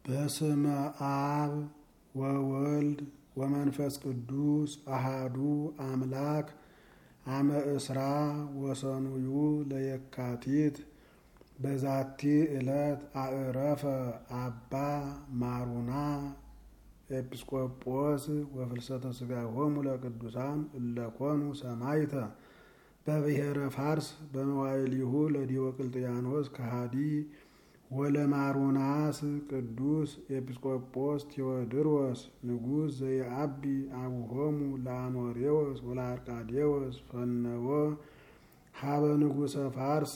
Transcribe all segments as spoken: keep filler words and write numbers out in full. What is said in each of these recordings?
በስመ አብ ወወልድ ወመንፈስ ቅዱስ አሃዱ አምላክ አመ እስራ ወሰኑዩ ለየካቲት በዛቲ ዕለት አዕረፈ አባ ማሩና ኤጲስቆጶስ ወፍልሰተ ሥጋሆሙ ለቅዱሳን እለኮኑ ሰማዕተ በብሔረ ፋርስ በመዋዕሊሁ ለዲዮቅልጥያኖስ ከሃዲ ወለማሩናስ ቅዱስ ኤጲስቆጶስ ቴዎድሮስ ንጉሥ ዘየአቢ አቡሆሙ ለአኖሬዎስ ወለአርቃዴዎስ ፈነወ ሀበ ንጉሠ ፋርስ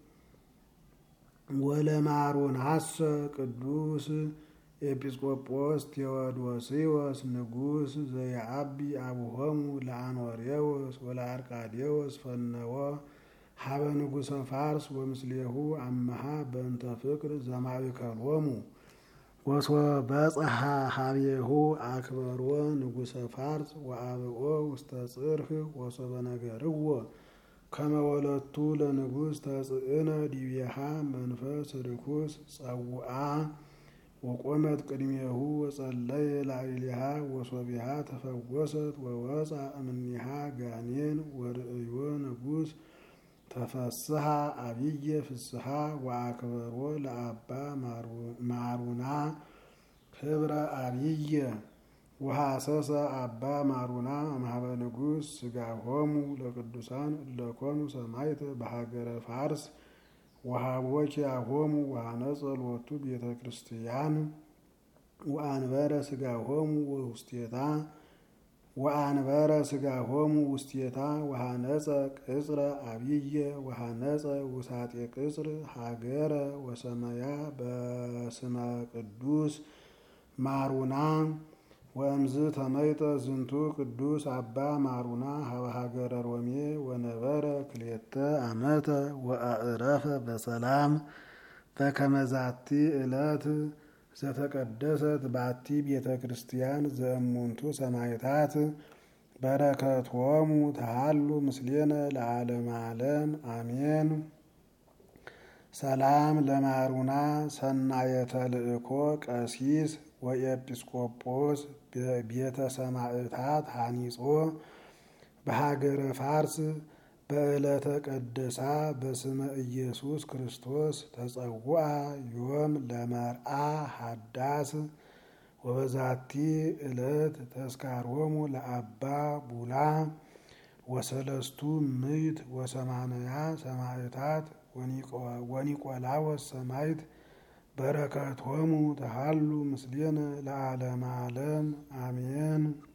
ወለማሩናስ ቅዱስ ኤጲስቆጶስ ቴዎዶስዮስ ንጉሥ ዘየአቢ አቡሆሙ ለአኖሬዎስ ወለአርቃዴዎስ ፈነወ ሀበ ንጉሠ ፋርስ ወምስሌሁ አመሃ በእንተ ፍቅር ዘማእከሎሙ ወሶበጽሐ ሀቤሁ አክበሮ ንጉሠ ፋርስ ወአብኦ ውስተ ጽርህ ወሶበ ነገርዎ ከመ ወለቱ ለንጉሥ ተጽእነ ዲቤሃ መንፈስ ርኩስ ጸውአ ወቆመት ቅድሜሁ ወጸለየ ላዕሌሃ ወሶቢሃ ተፈወሰት ወወፃ እምኔሃ ጋኔን ወርእዮ ንጉሥ ተፈስሐ አብየ ፍስሐ ወአክበሮ ለአባ ማሩና ክብረ አብየ ወሐሰሰ አባ ማሩና እምኀበ ንጉሥ ሥጋሆሙ ለቅዱሳን እለኮኑ ሰማዕተ በሀገረ ፋርስ ወሀቦኪያሆሙ ወሐነጸ ሎቱ ቤተ ክርስቲያን ወአንበረ ሥጋሆሙ ውስቴታ ወአንበረ ሥጋሆሙ ውስቴታ ወሐነጸ ቅጽረ አብየ ወሐነጸ ውሳጤ ቅጽር ሀገረ ወሰመያ በስመ ቅዱስ ማሩና ወእምዝ ተመይጠ ዝንቱ ቅዱስ አባ ማሩና ሀበ ሀገረ ሮሜ ወነበረ ክልኤተ ዓመተ ወአዕረፈ በሰላም በከመ ዛቲ ዕለት ዘተቀደሰት ባቲ ቤተ ክርስቲያን ዘእሙንቱ ሰማዕታት በረከቶሙ ተሃሉ ምስሌነ ለዓለመ ዓለም አሜን። ሰላም ለማሩና ሰናየተ ልእኮ ቀሲስ ወኤጲስቆጶስ ቤተ ሰማዕታት ሐኒጾ በሀገረ ፋርስ በዕለተ ቀደሳ በስመ ኢየሱስ ክርስቶስ ተጸውዐ ዮም ለመርዓ ሀዳስ ወበዛቲ ዕለት ተስካሮሙ ለአባ ቡላ ወሰለስቱ ምዕት ወሰማንያ ሰማዕታት ወኒቆላዎስ ሰማዕት በረከቶሙ ተሃሉ ምስሌነ ለዓለመ ዓለም አሜን።